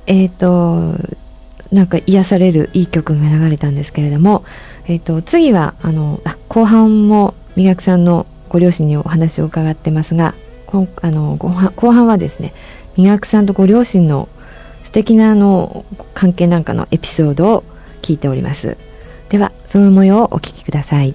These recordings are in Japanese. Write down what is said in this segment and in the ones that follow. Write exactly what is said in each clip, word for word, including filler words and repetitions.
えーとなんか癒されるいい曲が流れたんですけれども、えーと次はあのあ後半もみがくさんのご両親にお話を伺ってますが、こあの後半後半はですね、みがくさんとご両親の素敵なあの関係なんかのエピソードを聞いております。ではその模様をお聞きください。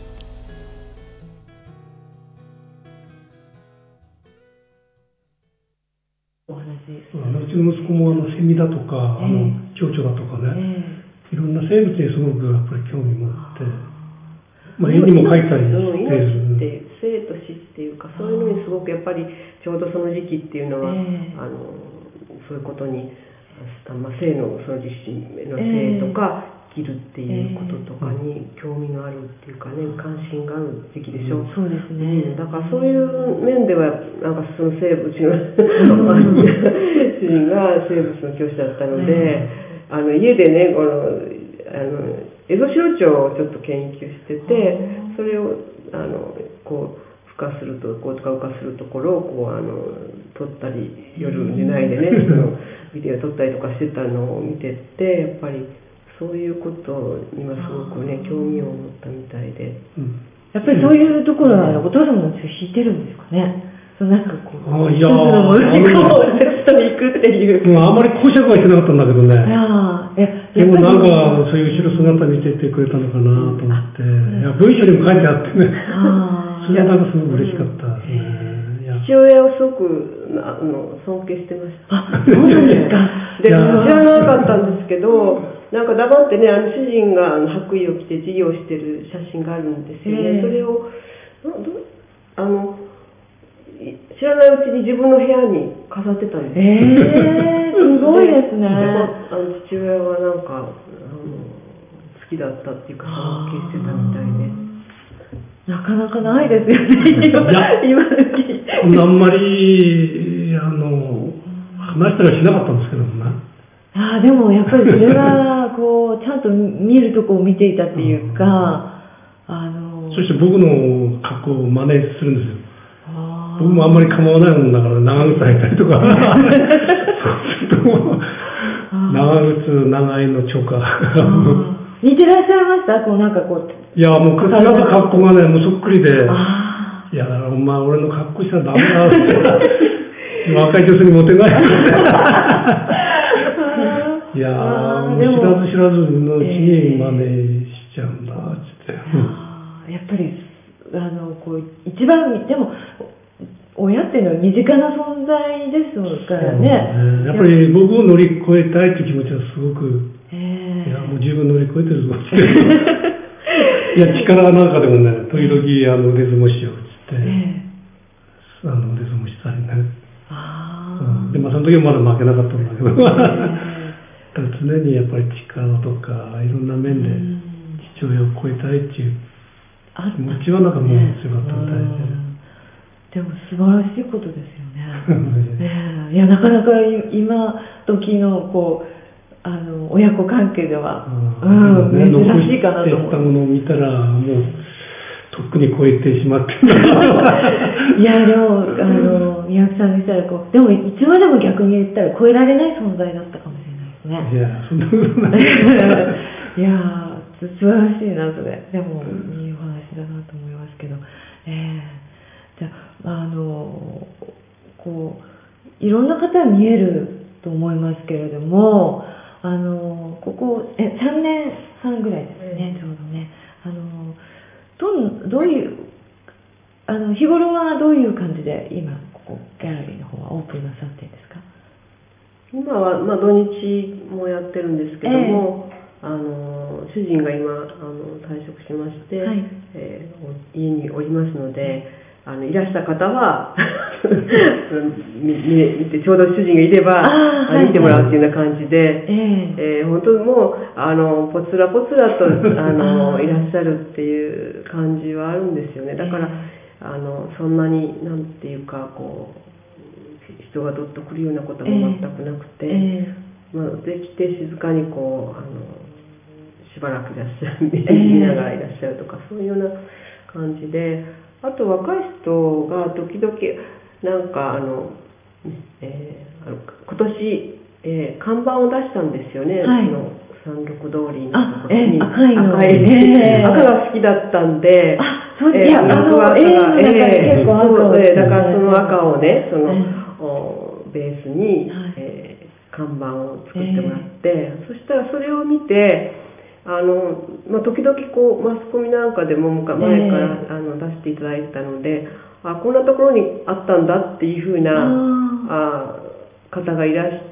お話そうだね、うちの息子もあのセミだとか、えー、あの蝶々だとかね、えー、いろんな生物にすごくやっぱり興味持って、まあ、絵にも描いたりしてる。生と死っていうか、そういうのにすごくやっぱりちょうどその時期っていうのは、えー、あのそういうことに、まあ、生のその実施の生とか、えー、生きるっていうこととかに興味のあるっていうかね、関心がある時期でしょ。 うん、そうですね、 うん、だからそういう面ではなんかその生物うちの主人が生物の教師だったので、あの家でねこのあのエゾシロチョウをちょっと研究してて、それをあのこう孵化するとこう孵化するところをこうあの撮ったり、夜寝ないでねそのビデオ撮ったりとかしてたのを見てて、やっぱりそういうことにはすごくね興味を持ったみたいで、 うん、やっぱりそういうところはお父様の血引いてるんですかね。そうなんかこう、 あいやー、 のものにこうセットに行くっていう。 もうあんまり講釈はしてなかったんだけどね。 いやでもなんかそういう後ろ姿見ててくれたのかなと思って、いや文章にも書いてあってね。それはなんかすごく嬉しかったですね。 父親をすごくあの尊敬してました。 あ、そうなんですか。 で知らなかったんですけど、なんか黙ってね、あの主人があの白衣を着て授業してる写真があるんですよね。それをどあの知らないうちに自分の部屋に飾ってたんです。 えー、すごいですね。 あの父親はなんかあの好きだったっていうか尊敬してたみたいで、 なかなかないですよね。今時あんまりあの話したりしなかったんですけどもね。 あでもやっぱりそれはこうちゃんと見るとこを見ていたっていうか、うん、あのそして僕の格好を真似するんですよ。僕もあんまり構わないもんだから長靴履いたりとかそうすると長靴長いのチョカ似てらっしゃいました？こうなんかこういやもう靴の格好がねもうそっくりで、いやお前俺の格好したらダメだって若い女性にモテないいやもう知らず知らずのうちに真似しちゃうんだって、 えー、やっぱりあのこう一番でも親っていうのは身近な存在ですからね。 ね、やっぱり僕を乗り越えたいという気持ちはすごく、 えー、 いやもう十分乗り越えてるぞっていや力なんかでもね時々あの腕相撲しようっつって、えー、あの腕相撲したりね。あ、うん、でまあその時はまだ負けなかったんだけど、えー、常にやっぱり力とかいろんな面で父親を超えたいっていう気持ちはなんかもう強かったみたいで。 でも素晴らしいことですよね。ねいやなかなか今時のこうあの親子関係では、うんうん、珍しいかなと思う。 残してたものを見たらもうとっくに超えてしまっていやでもあの宮城さんにしたらこうでもいつまでも逆に言ったら超えられない存在だったかもしれないですね。 いやそんなことないいや素晴らしいなそれ。でもいいお話だなと思いますけど、えーじゃあ、あのこういろんな方見えると思いますけれども、あのここえさんねんはんぐらいですね、ちょうどね。あのど, どういうあの日頃はどういう感じで今ここギャラリーの方はオープンなさっているんですか？ 今は、まあ、土日もやってるんですけども、えー、あの主人が今あの退職しまして、はいえー、家におりますので。あのいらした方は見, 見てちょうど主人がいれば、はい、見てもらうっていうような感じで、えーえー、本当にもうあのポツラポツラとあのいらっしゃるっていう感じはあるんですよね。だから、えー、あのそんなになんていうかこう人がどっと来るようなことも全くなくて、えーまあ、できて静かにこうあのしばらくいらっしゃる見ながらいらっしゃるとか、そういうような感じで。あと若い人が時々なんかあの、えー、あの今年、 えー、看板を出したんですよね、はい、の三六通りのところに、 えー、赤いの、 赤い、えー、赤が好きだったんで、 あ、そうです、えー、いや、あの、赤が、えー、結構赤で、だからその赤をね、その、えー、ベースに、はい、えー、看板を作ってもらって、えー、そしたらそれを見て、あの、まあ、時々こう、マスコミなんかでも前から、えー、あの出していただいてたので、あ、こんなところにあったんだっていうふうなあ方がいらして、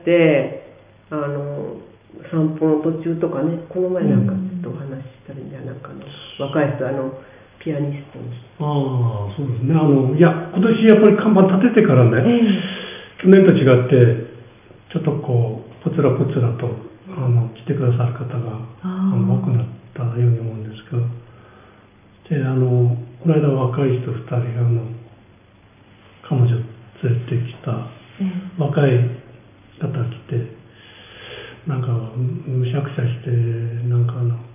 あの、散歩の途中とかね、この前なんかちょっとお話ししたらいいんじゃないかな、若い人、あのピアニストに。 ああ、そうですね。あのいや、今年やっぱり看板立ててからね、えー、去年と違ってちょっとこうぽつらぽつらとあの来てくださる方があの多くなったように思うんですけど、で、あのこの間若い人ふたり、あの彼女連れてきた若い方が来て、なんかむしゃくしゃして、なんかあの、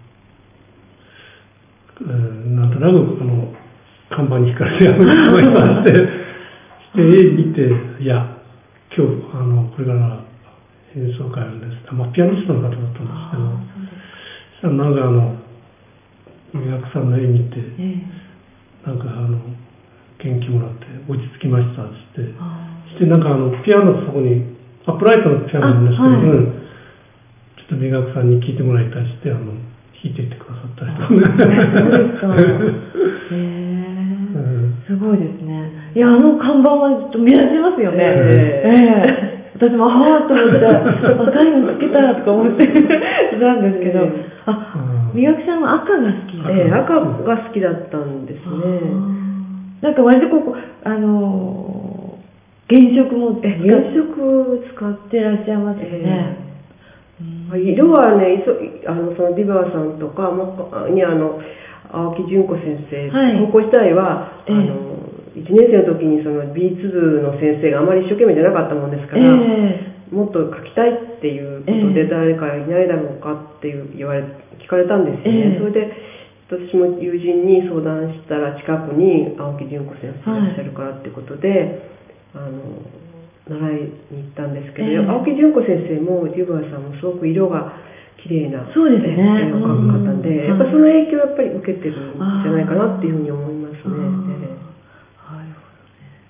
えー、なんとなくあの看板に惹かれてやめてしまいまして、で絵見て、いや今日あのこれから演奏会あるんです。まあピアニストの方だったんですけど、そしたらなんかあの三宅さんの絵見て、えー、なんかあの元気もらって落ち着きましたっつって、してなんかあのピアノそこにアップライトのピアノなんですけど、はい、うん、ちょっと三学さんに聞いてもらいたりして、あの弾いていってくださったりとかね。 そうですか。へえ、すごいですね。いや、あの看板はちょっと目立ちますよね。ええー、私もはぁと思って赤いのつけたらとか思ってなんですけど、あ、三学さんは赤が好きで、 えー、赤が好きだったんですね。 なんか割とここあのー、原色も原色使ってらっしゃいますよね。えー色はね、あのそのディバーさんとかにあの青木純子先生、はい、高校時代は、えー、あのいちねん生の時にその美術部の先生があまり一生懸命じゃなかったもんですから、えー、もっと描きたいっていうことで、えー、誰かいないだろうかっていう言われ聞かれたんですよね。えー、それで私も友人に相談したら近くに青木純子先生いらっしゃるからってことで、はい、あの習いに行ったんですけど、えー、青木純子先生もデュバーさんもすごく色が綺麗な絵を描く方で、やっぱその影響をやっぱり受けてるんじゃないかなっていうふうに思いますね。 はい、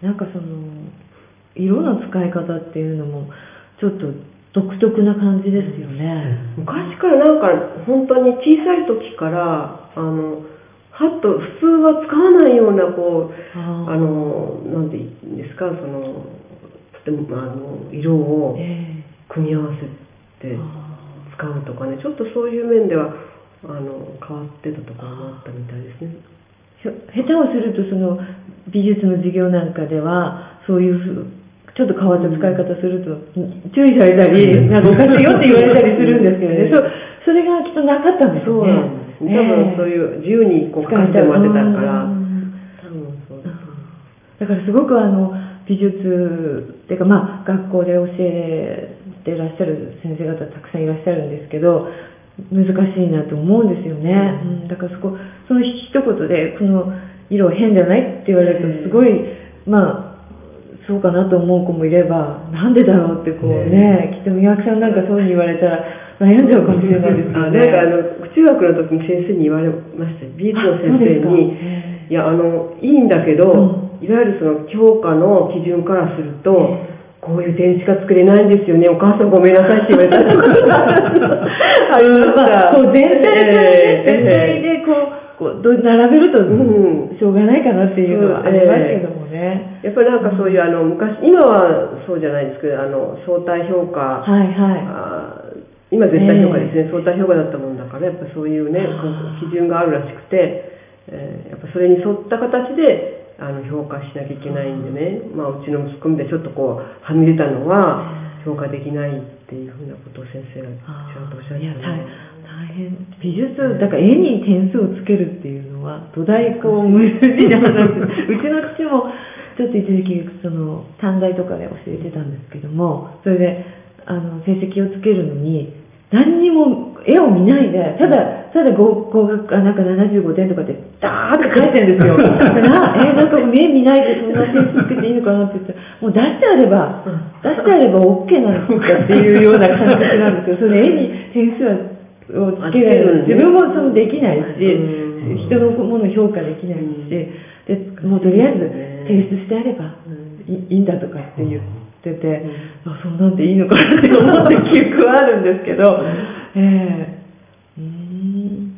なんかその色の使い方っていうのもちょっと独特な感じですよね。 昔からなんか本当に小さい時からあのはっと普通は使わないようなこうあのなんて言うんですか、そのあの色を組み合わせて使うとかね、ちょっとそういう面ではあの変わってたところもあったみたいですね。 下手をするとその美術の授業なんかではそういうちょっと変わった使い方すると注意されたり、なんかおかしいよって言われたりするんですけどね、そ, それがきっとなかったんですよね。 そうなんですね。多分そういう自由にこう書かせてもらってたから、多分そうだと思う。 だからすごくあの美術っていうか、まあ、学校で教えてらっしゃる先生方たくさんいらっしゃるんですけど、難しいなと思うんですよね。うん、だからそこその一言でこの色は変じゃないって言われるとすごい、まあそうかなと思う子もいれば、なんでだろうってこうね、きっと三宅さんなんかそういうに言われたら悩んじゃうかもしれないですよね。 なんかあの中学の時に先生に言われました。美術の先生に、いやあのいいんだけど、うん、いわゆるその教科の基準からすると、こういう点しか作れないんですよね、お母さんごめんなさいって言われたことがありました。 こう全体で、全体でこう、こう並べると、うん、しょうがないかなっていうのはありますけどもね。 えー、やっぱりなんかそういうあの昔、今はそうじゃないですけど、あの相対評価、 はいはい、 あ今絶対評価ですね、えー、相対評価だったもんだから、やっぱそういうね、基準があるらしくて、えー、やっぱそれに沿った形であの評価しなきゃいけないんでね、まあ、うちの息子みたいにちょっとこうはみ出たのは評価できないっていうふうなことを先生がちゃんとおっしゃってたね。 大変美術だから絵に点数をつけるっていうのは土台こう無理な話うちの父もちょっと一時期その短大とかで教えてたんですけども、それであの成績をつけるのに何にも絵を見ないでただただ合格なんかななじゅうごてんとかってダーって書いてるんですよ。なえなんか目見ないでそんな点数つけていいのかなって言ったら、もう出してあれば出してあれば OK なんだっていうような感覚なんですよ。それ絵に点数をつけられる、自分もそのできないし、人のものを評価できないし、でもうとりあえず提出してあればいいんだとかって言ってて、あそんなんでいいのかなって思った記憶はあるんですけど、えーうーん